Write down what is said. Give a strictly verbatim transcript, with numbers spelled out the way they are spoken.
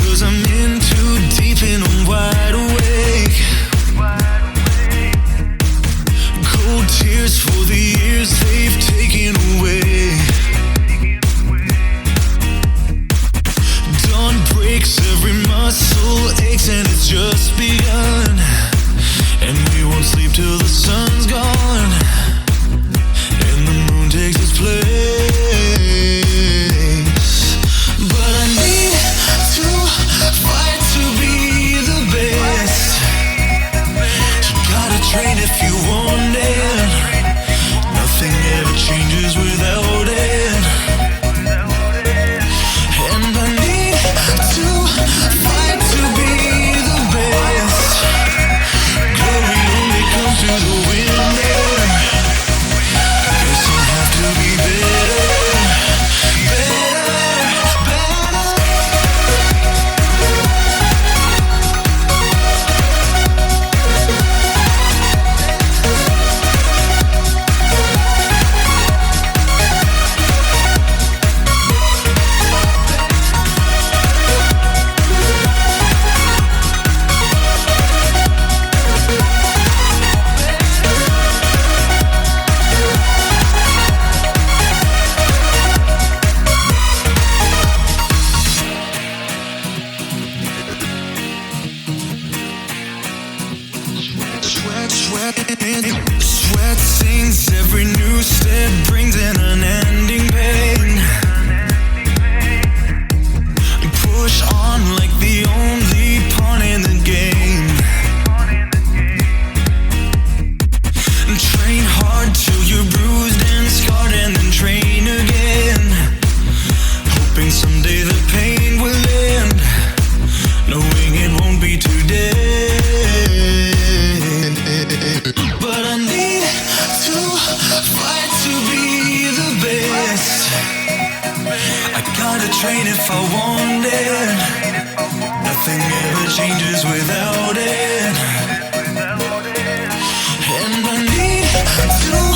'cause I'm in too deep and I'm wide awake. Cold tears for the years they've taken away. Dawn breaks, every muscle aches, and it's just begun. And we won't sleep till the sun's gone and the moon takes its place. But I need to fight to be the best. You gotta train if you want it. Nothing ever changes without it. And I need to fight to be the best. Glory only comes through the window. Guess I'll have to be better, better, better. Sweat, sweat, sweat sings. Every new step brings an unending pain. Push on like the only pawn in the game. Train hard till you're bruised and scarred, and then train again. Hoping someday the pain will end, knowing it won't be today. But I need to fight to be the best. I gotta train if I want it. Nothing ever changes without it. And I need to